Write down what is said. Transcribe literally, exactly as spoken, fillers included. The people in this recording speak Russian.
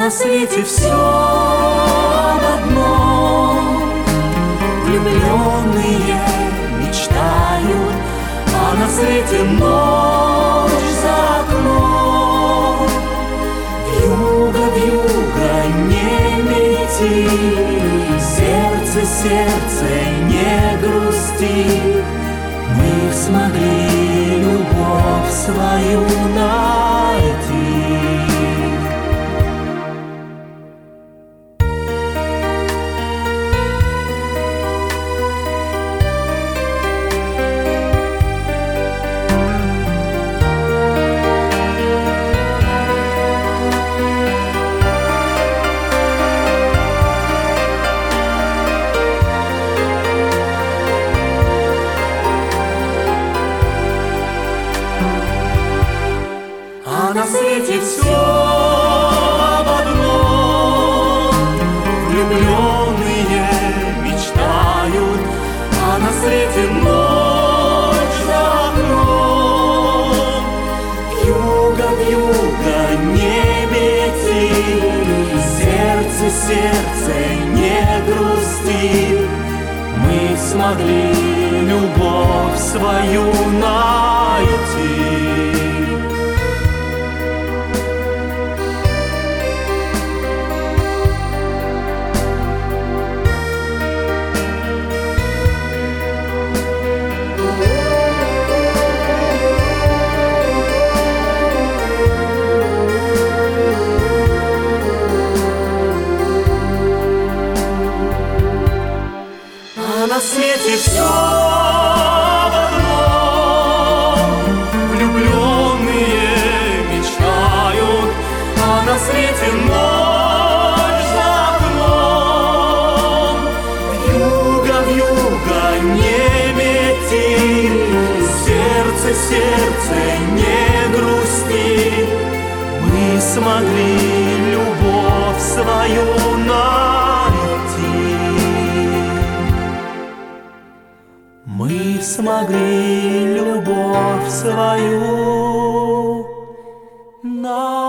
на свете все об одном. Влюбленные мечтают, а на свете ночь за окном. Вьюга, вьюга, не лети, сердце, сердце, не грусти. Мы смогли любовь свою найти. А на свете все об одном. Влюбленные мечтают, а на свете ночь за окном. Вьюга, вьюга, не лети, сердце, сердце, не грусти. Мы смогли любовь свою найти. А на свете все об одном. Влюбленные мечтают, а на свете ночь за окном. Вьюга, вьюга, не лети, сердце, сердце, не грусти. Мы смогли любовь свою найти. Мы смогли любовь свою найти.